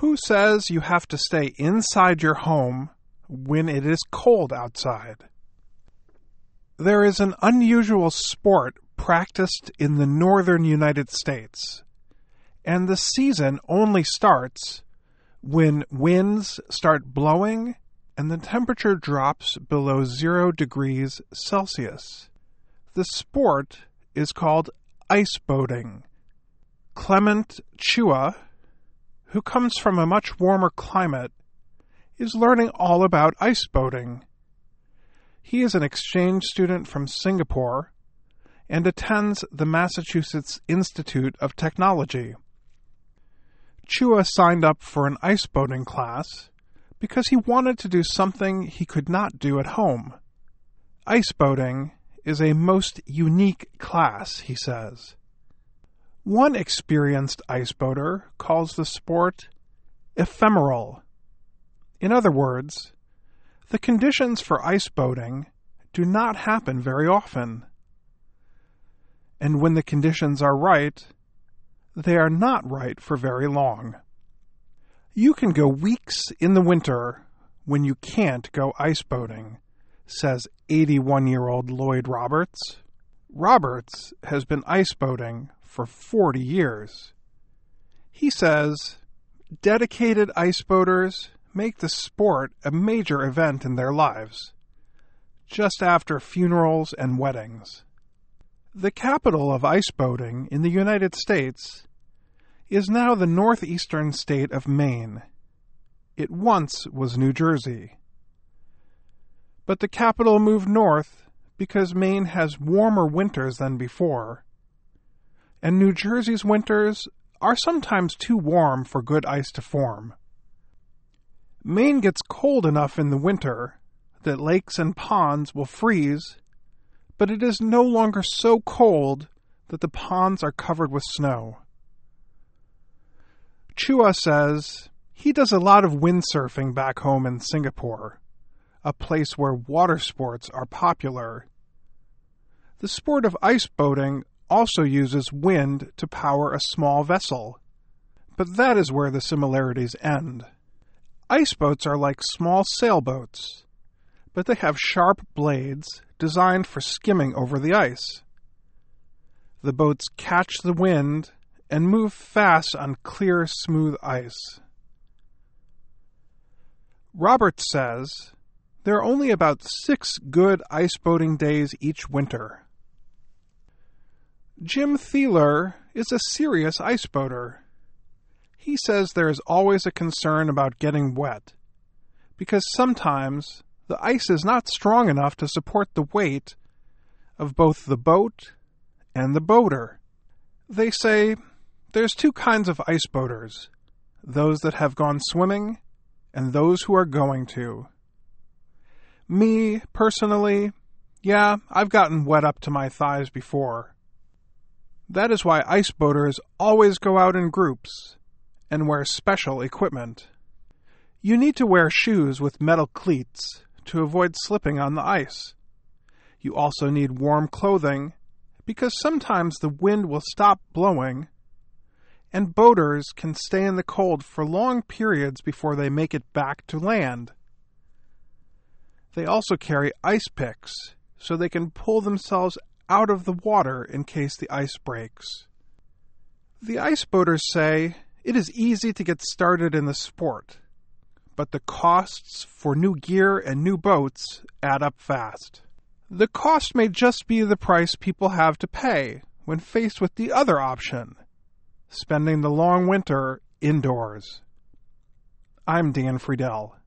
Who says you have to stay inside your home when it is cold outside? There is an unusual sport practiced in the northern United States, and the season only starts when winds start blowing and the temperature drops below 0 degrees Celsius. The sport is called ice boating. Clement Chua, who comes from a much warmer climate, is learning all about ice boating. He is an exchange student from Singapore and attends the Massachusetts Institute of Technology. Chua signed up for an ice boating class because he wanted to do something he could not do at home. Ice boating is a most unique class, he says. One experienced ice boater calls the sport ephemeral. In other words, the conditions for ice boating do not happen very often. And when the conditions are right, they are not right for very long. You can go weeks in the winter when you can't go ice boating, says 81-year-old Lloyd Roberts. Roberts has been ice boating for 40 years. He says dedicated ice boaters make the sport a major event in their lives, just after funerals and weddings. The capital of ice boating in the United States is now the northeastern state of Maine. It once was New Jersey. But the capital moved north because Maine has warmer winters than before, and New Jersey's winters are sometimes too warm for good ice to form. Maine gets cold enough in the winter that lakes and ponds will freeze, but it is no longer so cold that the ponds are covered with snow. Chua says he does a lot of windsurfing back home in Singapore, a place where water sports are popular. The sport of ice boating also uses wind to power a small vessel, but that is where the similarities end. Ice boats are like small sailboats, but they have sharp blades designed for skimming over the ice. The boats catch the wind and move fast on clear, smooth ice. Roberts says there are only about 6 good ice boating days each winter. Jim Thieler is a serious ice boater. He says there is always a concern about getting wet, because sometimes the ice is not strong enough to support the weight of both the boat and the boater. They say there's 2 kinds of ice boaters, those that have gone swimming and those who are going to. Me, personally, yeah, I've gotten wet up to my thighs before. That is why ice boaters always go out in groups and wear special equipment. You need to wear shoes with metal cleats to avoid slipping on the ice. You also need warm clothing because sometimes the wind will stop blowing and boaters can stay in the cold for long periods before they make it back to land. They also carry ice picks so they can pull themselves out of the water in case the ice breaks. The ice boaters say it is easy to get started in the sport, but the costs for new gear and new boats add up fast. The cost may just be the price people have to pay when faced with the other option, spending the long winter indoors. I'm Dan Friedel.